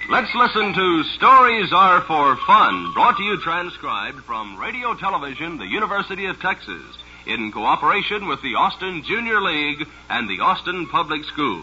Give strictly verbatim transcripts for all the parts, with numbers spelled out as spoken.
Let's listen to Stories Are for Fun, brought to you transcribed from Radio Television, the University of Texas, in cooperation with the Austin Junior League and the Austin Public Schools.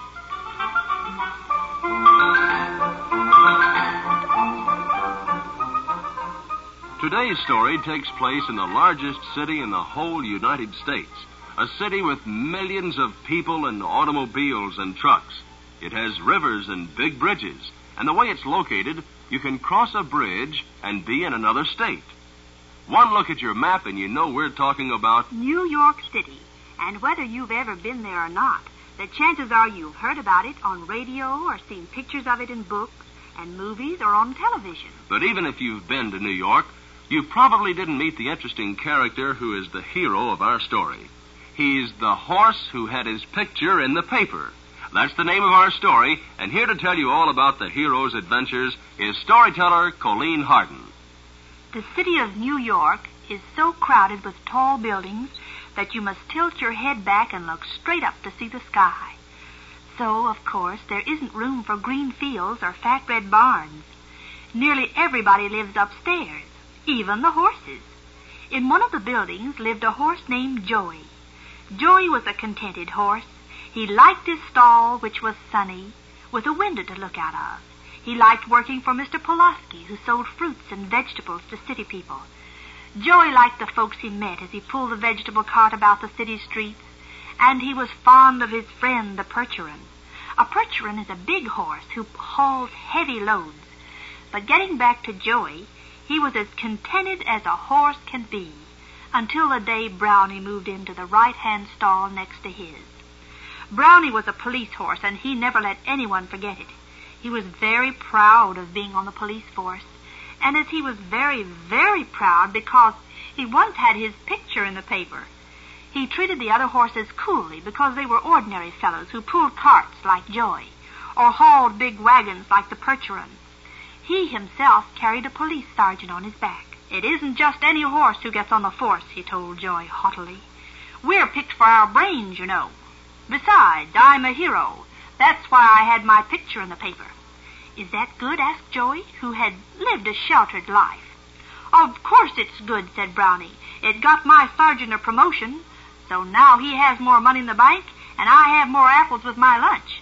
Today's story takes place in the largest city in the whole United States, a city with millions of people and automobiles and trucks. It has rivers and big bridges, and the way it's located, you can cross a bridge and be in another state. One look at your map and you know we're talking about New York City. And whether you've ever been there or not, the chances are you've heard about it on radio or seen pictures of it in books and movies or on television. But even if you've been to New York, you probably didn't meet the interesting character who is the hero of our story. He's the horse who had his picture in the paper. That's the name of our story, and here to tell you all about the hero's adventures is storyteller Colleen Harden. The city of New York is so crowded with tall buildings that you must tilt your head back and look straight up to see the sky. So, of course, there isn't room for green fields or fat red barns. Nearly everybody lives upstairs, even the horses. In one of the buildings lived a horse named Joey. Joey was a contented horse. He liked his stall, which was sunny, with a window to look out of. He liked working for Mister Pulaski, who sold fruits and vegetables to city people. Joey liked the folks he met as he pulled the vegetable cart about the city streets, and he was fond of his friend, the Percheron. A Percheron is a big horse who hauls heavy loads. But getting back to Joey, he was as contented as a horse can be, until the day Brownie moved into the right-hand stall next to his. Brownie was a police horse, and he never let anyone forget it. He was very proud of being on the police force, and as he was very, very proud because he once had his picture in the paper. He treated the other horses coolly because they were ordinary fellows who pulled carts like Joey, or hauled big wagons like the Percheron. He himself carried a police sergeant on his back. It isn't just any horse who gets on the force, he told Joey haughtily. We're picked for our brains, you know. Besides, I'm a hero. That's why I had my picture in the paper. Is that good? Asked Joey, who had lived a sheltered life. Of course it's good, said Brownie. It got my sergeant a promotion, so now he has more money in the bank, and I have more apples with my lunch.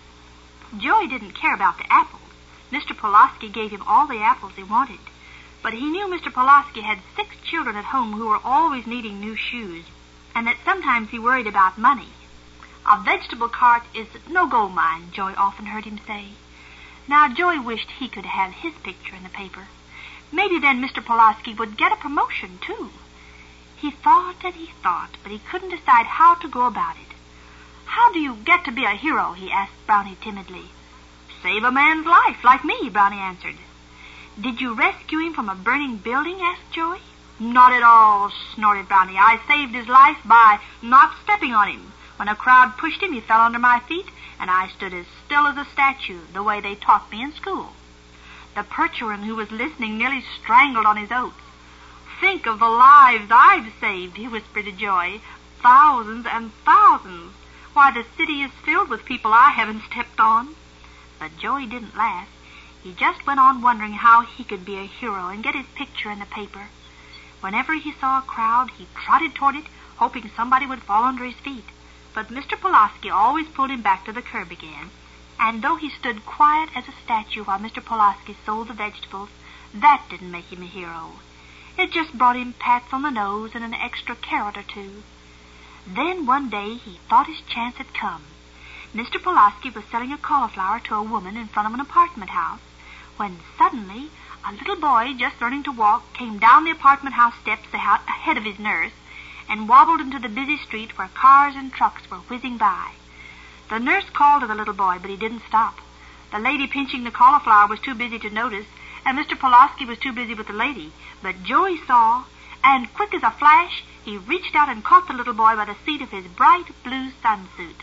Joey didn't care about the apples. Mister Pulaski gave him all the apples he wanted. But he knew Mister Pulaski had six children at home who were always needing new shoes, and that sometimes he worried about money. A vegetable cart is no gold mine, Joey often heard him say. Now, Joey wished he could have his picture in the paper. Maybe then Mister Pulaski would get a promotion, too. He thought and he thought, but he couldn't decide how to go about it. How do you get to be a hero, he asked Brownie timidly. Save a man's life, like me, Brownie answered. Did you rescue him from a burning building, asked Joey. Not at all, snorted Brownie. I saved his life by not stepping on him. When a crowd pushed him, he fell under my feet, and I stood as still as a statue, the way they taught me in school. The Percheron, who was listening, nearly strangled on his oats. Think of the lives I've saved, he whispered to Joey. Thousands and thousands. Why, the city is filled with people I haven't stepped on. But Joey didn't laugh. He just went on wondering how he could be a hero and get his picture in the paper. Whenever he saw a crowd, he trotted toward it, hoping somebody would fall under his feet. But Mister Pulaski always pulled him back to the curb again, and though he stood quiet as a statue while Mister Pulaski sold the vegetables, that didn't make him a hero. It just brought him pats on the nose and an extra carrot or two. Then one day he thought his chance had come. Mister Pulaski was selling a cauliflower to a woman in front of an apartment house, when suddenly a little boy just learning to walk came down the apartment house steps ahead of his nurse and wobbled into the busy street where cars and trucks were whizzing by. The nurse called to the little boy, but he didn't stop. The lady pinching the cauliflower was too busy to notice, and Mister Pulaski was too busy with the lady. But Joey saw, and quick as a flash, he reached out and caught the little boy by the seat of his bright blue sunsuit.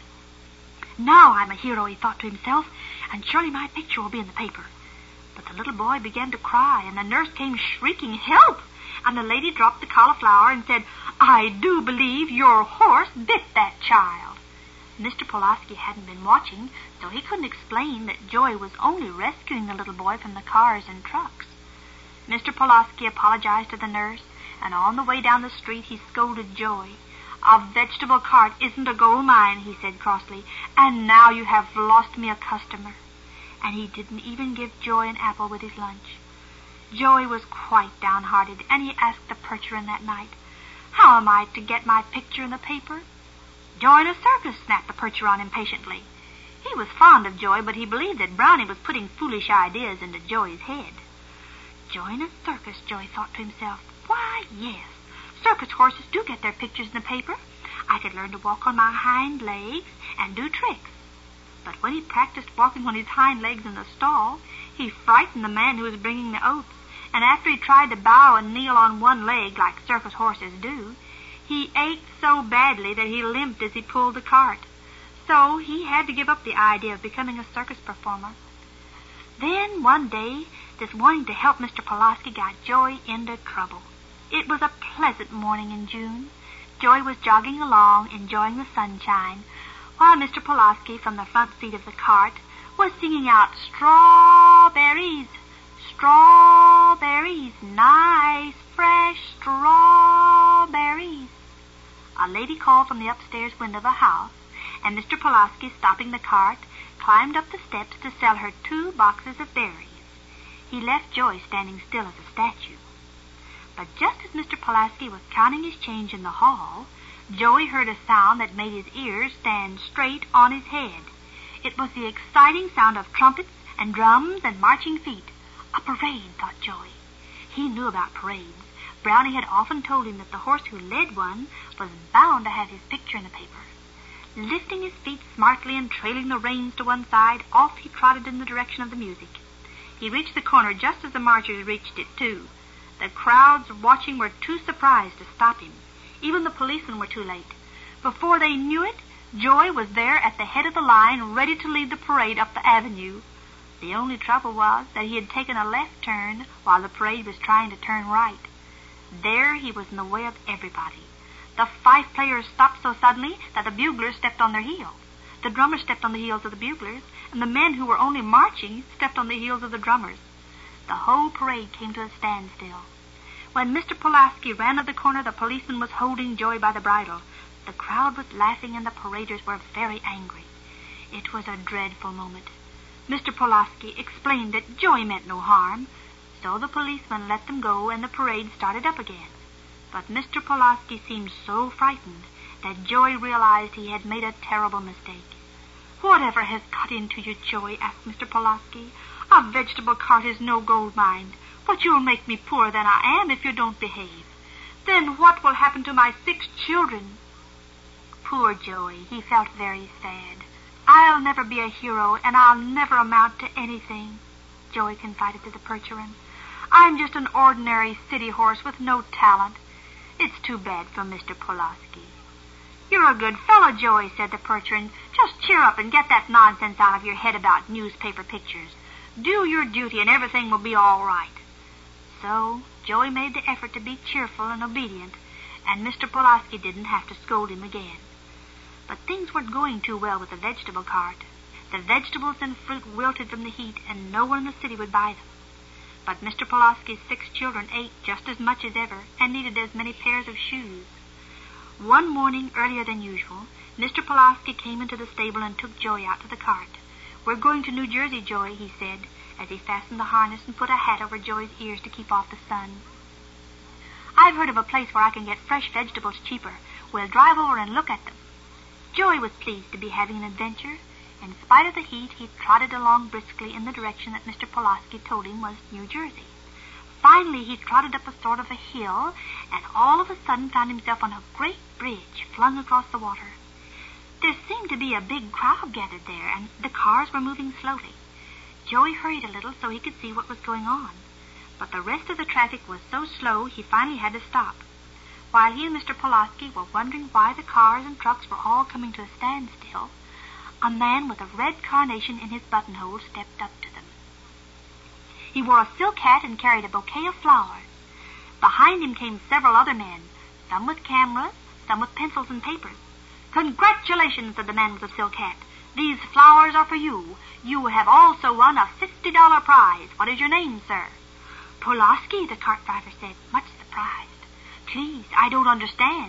Now I'm a hero, he thought to himself, and surely my picture will be in the paper. But the little boy began to cry, and the nurse came shrieking, "Help!" And the lady dropped the cauliflower and said, "I do believe your horse bit that child." Mister Pulaski hadn't been watching, so he couldn't explain that Joy was only rescuing the little boy from the cars and trucks. Mister Pulaski apologized to the nurse, and on the way down the street he scolded Joy. "A vegetable cart isn't a gold mine," he said crossly, "and now you have lost me a customer." And he didn't even give Joy an apple with his lunch. Joy was quite downhearted, and he asked the Percheron that night, "How am I to get my picture in the paper?" "Join a circus," snapped the Percheron impatiently. He was fond of Joy, but he believed that Brownie was putting foolish ideas into Joy's head. Join a circus, Joy thought to himself. Why, yes, circus horses do get their pictures in the paper. I could learn to walk on my hind legs and do tricks. But when he practiced walking on his hind legs in the stall, he frightened the man who was bringing the oats, and after he tried to bow and kneel on one leg like circus horses do, he ached so badly that he limped as he pulled the cart. So he had to give up the idea of becoming a circus performer. Then one day, this wanting to help Mister Pulaski got Joy into trouble. It was a pleasant morning in June. Joy was jogging along, enjoying the sunshine, while Mister Pulaski, from the front seat of the cart, was singing out, "Strawberries, strawberries, nice, fresh strawberries." A lady called from the upstairs window of the house, and Mister Pulaski, stopping the cart, climbed up the steps to sell her two boxes of berries. He left Joy standing still as a statue. But just as Mister Pulaski was counting his change in the hall, Joy heard a sound that made his ears stand straight on his head. It was the exciting sound of trumpets and drums and marching feet. A parade, thought Joy. He knew about parades. Brownie had often told him that the horse who led one was bound to have his picture in the paper. Lifting his feet smartly and trailing the reins to one side, off he trotted in the direction of the music. He reached the corner just as the marchers reached it, too. The crowds watching were too surprised to stop him. Even the policemen were too late. Before they knew it, Joy was there at the head of the line, ready to lead the parade up the avenue. The only trouble was that he had taken a left turn while the parade was trying to turn right. There he was in the way of everybody. The fife players stopped so suddenly that the buglers stepped on their heels. The drummers stepped on the heels of the buglers, and the men who were only marching stepped on the heels of the drummers. The whole parade came to a standstill. When Mister Pulaski ran to the corner, the policeman was holding Joy by the bridle. The crowd was laughing, and the paraders were very angry. It was a dreadful moment. Mister Pulaski explained that Joy meant no harm, so the policeman let them go, and the parade started up again. But Mister Pulaski seemed so frightened that Joy realized he had made a terrible mistake. "Whatever has got into you, Joy?" asked Mister Pulaski. "A vegetable cart is no gold mine, but you'll make me poorer than I am if you don't behave. Then what will happen to my six children?" Poor Joy, he felt very sad. "I'll never be a hero, and I'll never amount to anything," Joy confided to the Percheron. "I'm just an ordinary city horse with no talent. It's too bad for Mister Pulaski." "You're a good fellow, Joy," said the Percheron. "Just cheer up and get that nonsense out of your head about newspaper pictures. Do your duty and everything will be all right." So Joy made the effort to be cheerful and obedient, and Mister Pulaski didn't have to scold him again. But things weren't going too well with the vegetable cart. The vegetables and fruit wilted from the heat, and no one in the city would buy them. But Mister Pulaski's six children ate just as much as ever and needed as many pairs of shoes. One morning, earlier than usual, Mister Pulaski came into the stable and took Joy out to the cart. "We're going to New Jersey, Joy," he said, as he fastened the harness and put a hat over Joy's ears to keep off the sun. "I've heard of a place where I can get fresh vegetables cheaper. We'll drive over and look at them." Joy was pleased to be having an adventure. In spite of the heat, he trotted along briskly in the direction that Mister Pulaski told him was New Jersey. Finally, he trotted up a sort of a hill, and all of a sudden found himself on a great bridge flung across the water. There seemed to be a big crowd gathered there, and the cars were moving slowly. Joy hurried a little so he could see what was going on. But the rest of the traffic was so slow he finally had to stop. While he and Mister Pulaski were wondering why the cars and trucks were all coming to a standstill, a man with a red carnation in his buttonhole stepped up to them. He wore a silk hat and carried a bouquet of flowers. Behind him came several other men, some with cameras, some with pencils and papers. Congratulations, said the man with the silk hat. These flowers are for you. You have also won a fifty dollar prize. What is your name, sir? Pulaski, the cart driver said, much surprised. Please, I don't understand.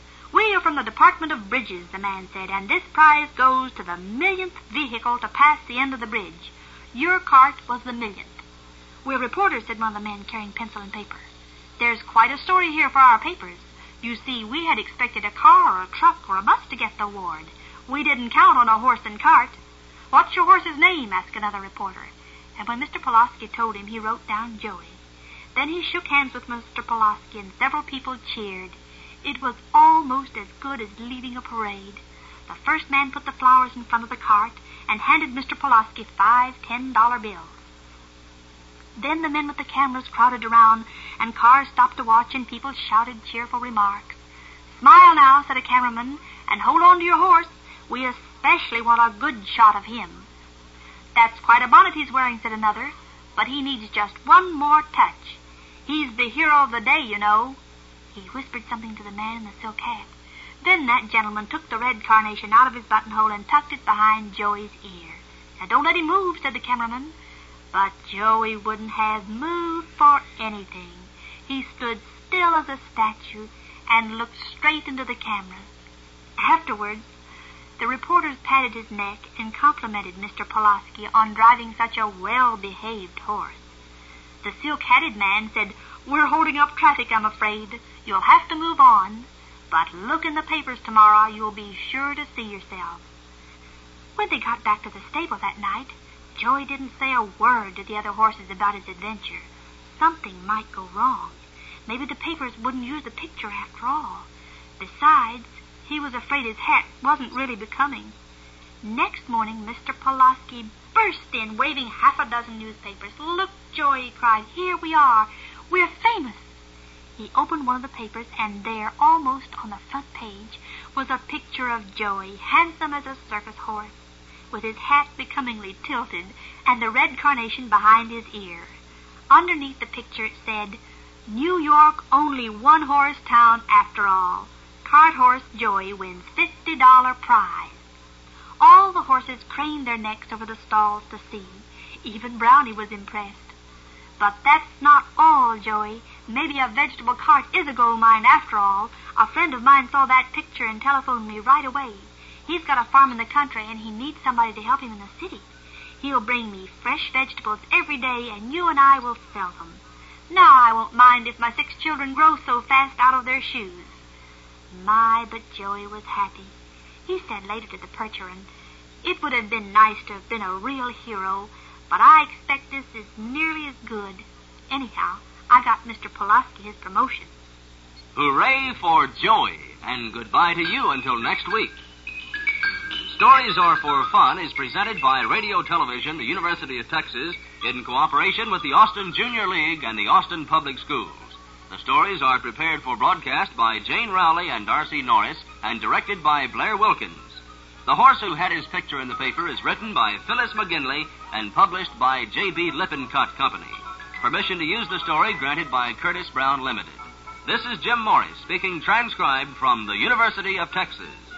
We are from the Department of Bridges, the man said, and this prize goes to the millionth vehicle to pass the end of the bridge. Your cart was the millionth. We're reporters, said one of the men carrying pencil and paper. There's quite a story here for our papers. You see, we had expected a car or a truck or a bus to get the award. We didn't count on a horse and cart. What's your horse's name? Asked another reporter. And when Mister Pulaski told him, he wrote down Joey. Then he shook hands with Mister Pulaski, and several people cheered. It was almost as good as leading a parade. The first man put the flowers in front of the cart and handed Mister Pulaski five ten-dollar bills. Then the men with the cameras crowded around, and cars stopped to watch, and people shouted cheerful remarks. Smile now, said a cameraman, and hold on to your horse. We especially want a good shot of him. That's quite a bonnet he's wearing, said another, but he needs just one more touch. He's the hero of the day, you know. He whispered something to the man in the silk hat. Then that gentleman took the red carnation out of his buttonhole and tucked it behind Joey's ear. Now, don't let him move, said the cameraman. But Joey wouldn't have moved for anything. He stood still as a statue and looked straight into the camera. Afterwards, the reporters patted his neck and complimented Mister Pulaski on driving such a well-behaved horse. The silk-hatted man said, We're holding up traffic, I'm afraid. You'll have to move on. But look in the papers tomorrow. You'll be sure to see yourself. When they got back to the stable that night, Joey didn't say a word to the other horses about his adventure. Something might go wrong. Maybe the papers wouldn't use the picture after all. Besides, he was afraid his hat wasn't really becoming. Next morning, Mister Pulaski burst in, waving half a dozen newspapers. Look, Joey, he cried, here we are. We're famous. He opened one of the papers, and there, almost on the front page, was a picture of Joey, handsome as a circus horse, with his hat becomingly tilted and the red carnation behind his ear. Underneath the picture it said, New York, only one horse town after all. Cart horse Joey wins fifty dollar prize. All the horses craned their necks over the stalls to see. Even Brownie was impressed. But that's not all, Joey. Maybe a vegetable cart is a gold mine after all. A friend of mine saw that picture and telephoned me right away. He's got a farm in the country, and he needs somebody to help him in the city. He'll bring me fresh vegetables every day, and you and I will sell them. Now I won't mind if my six children grow so fast out of their shoes. My, but Joey was happy. He said later to the Percheron, It would have been nice to have been a real hero, but I expect this is nearly as good. Anyhow, I got Mister Pulaski his promotion. Hooray for Joey, and goodbye to you until next week. Stories Are for Fun is presented by Radio Television, the University of Texas, in cooperation with the Austin Junior League and the Austin Public Schools. The stories are prepared for broadcast by Jane Rowley and Darcy Norris and directed by Blair Wilkins. The Horse Who Had His Picture in the Paper is written by Phyllis McGinley and published by J B. Lippincott Company. Permission to use the story granted by Curtis Brown Limited. This is Jim Morris speaking, transcribed from the University of Texas.